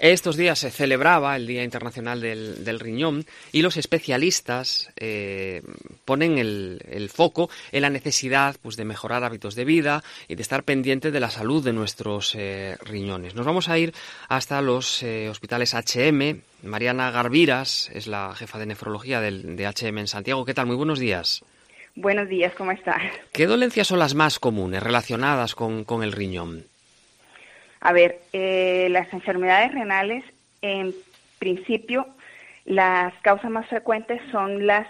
Estos días se celebraba el Día Internacional del Riñón y los especialistas ponen el foco en la necesidad pues, de mejorar hábitos de vida y de estar pendiente de la salud de nuestros riñones. Nos vamos a ir hasta los hospitales H&M. Mariana Garviras es la jefa de nefrología de H&M en Santiago. ¿Qué tal? Muy buenos días. Buenos días, ¿cómo estás? ¿Qué dolencias son las más comunes relacionadas con el riñón? A ver, las enfermedades renales, en principio, las causas más frecuentes son las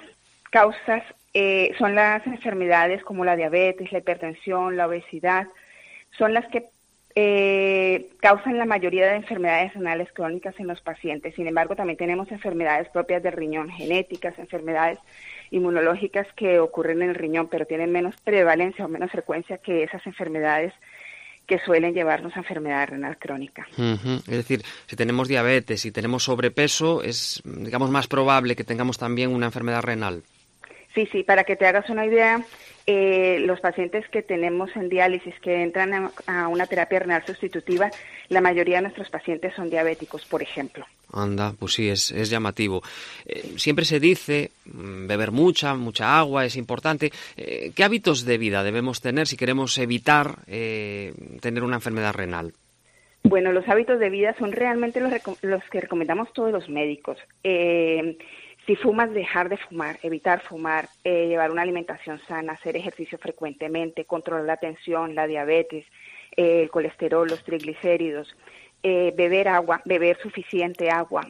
enfermedades como la diabetes, la hipertensión, la obesidad, son las que causan la mayoría de enfermedades renales crónicas en los pacientes. Sin embargo, también tenemos enfermedades propias del riñón, genéticas, enfermedades inmunológicas que ocurren en el riñón, pero tienen menos prevalencia o menos frecuencia que esas enfermedades que suelen llevarnos a enfermedad renal crónica. Es decir, si tenemos diabetes, si tenemos sobrepeso, es, digamos, más probable que tengamos también una enfermedad renal. Sí, para que te hagas una idea, los pacientes que tenemos en diálisis, que entran a una terapia renal sustitutiva, la mayoría de nuestros pacientes son diabéticos, por ejemplo. Anda, pues sí, es llamativo. Siempre se dice, beber mucha agua es importante. ¿Qué hábitos de vida debemos tener si queremos evitar tener una enfermedad renal? Bueno, los hábitos de vida son realmente los que recomendamos todos los médicos. Si fumas, dejar de fumar, evitar fumar, llevar una alimentación sana, hacer ejercicio frecuentemente, controlar la tensión, la diabetes, el colesterol, los triglicéridos, beber agua, beber suficiente agua.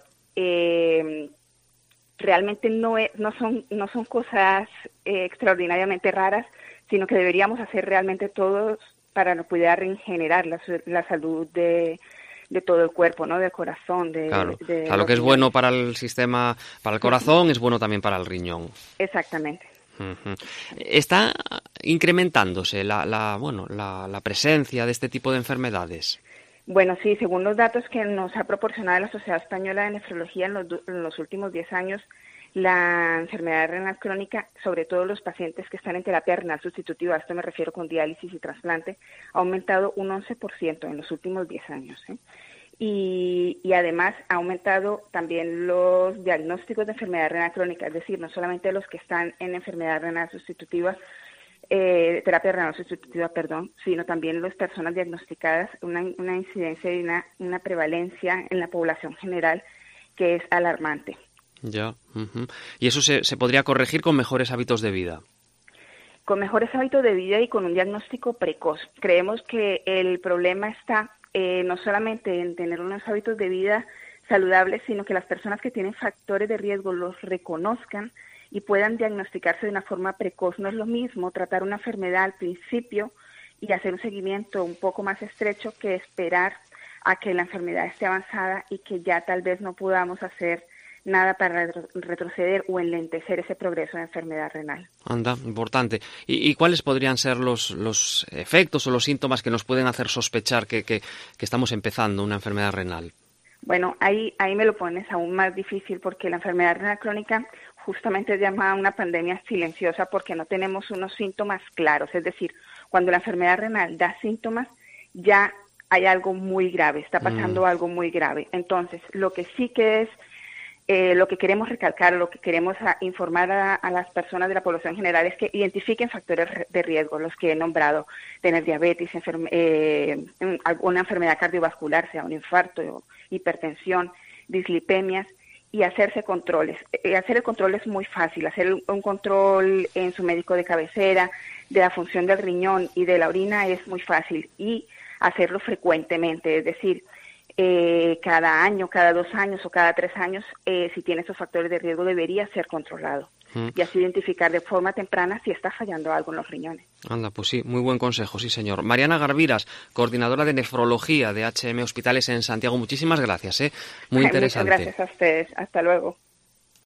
Realmente no son cosas extraordinariamente raras, sino que deberíamos hacer realmente todos para poder regenerar la salud de todo el cuerpo, ¿no? Del corazón. Claro, lo que es bueno para el sistema, para el corazón, es bueno también para el riñón. Exactamente. ¿Está incrementándose la presencia de este tipo de enfermedades? Bueno, sí, según los datos que nos ha proporcionado la Sociedad Española de Nefrología en los últimos 10 años, la enfermedad renal crónica, sobre todo los pacientes que están en terapia renal sustitutiva, a esto me refiero con diálisis y trasplante, ha aumentado un 11% en los últimos 10 años. Y además ha aumentado también los diagnósticos de enfermedad renal crónica, es decir, no solamente los que están en enfermedad renal sustitutiva, terapia renal sustitutiva, sino también las personas diagnosticadas, una incidencia y una prevalencia en la población general que es alarmante. Ya. ¿Y eso se podría corregir con mejores hábitos de vida? Con mejores hábitos de vida y con un diagnóstico precoz. Creemos que el problema está no solamente en tener unos hábitos de vida saludables, sino que las personas que tienen factores de riesgo los reconozcan y puedan diagnosticarse de una forma precoz. No es lo mismo tratar una enfermedad al principio y hacer un seguimiento un poco más estrecho que esperar a que la enfermedad esté avanzada y que ya tal vez no podamos hacer nada para retroceder o enlentecer ese progreso de enfermedad renal. Anda, importante. ¿Y cuáles podrían ser los efectos o los síntomas que nos pueden hacer sospechar que estamos empezando una enfermedad renal? Bueno, ahí me lo pones aún más difícil porque la enfermedad renal crónica justamente es llamada una pandemia silenciosa porque no tenemos unos síntomas claros. Es decir, cuando la enfermedad renal da síntomas, ya hay algo muy grave, está pasando algo muy grave. Entonces, lo que sí que es lo que queremos recalcar, lo que queremos informar a las personas de la población general es que identifiquen factores de riesgo, los que he nombrado, tener diabetes, alguna enfermedad cardiovascular, sea un infarto, hipertensión, dislipemias, y hacerse controles. Hacer el control es muy fácil, hacer un control en su médico de cabecera, de la función del riñón y de la orina es muy fácil, y hacerlo frecuentemente, es decir, cada año, cada 2 años o cada 3 años, si tiene esos factores de riesgo, debería ser controlado. Y así identificar de forma temprana si está fallando algo en los riñones. Anda, pues sí, muy buen consejo, sí señor. Mariana Garviras, coordinadora de nefrología de H&M Hospitales en Santiago, muchísimas gracias, muy interesante. Muchas gracias a ustedes, hasta luego.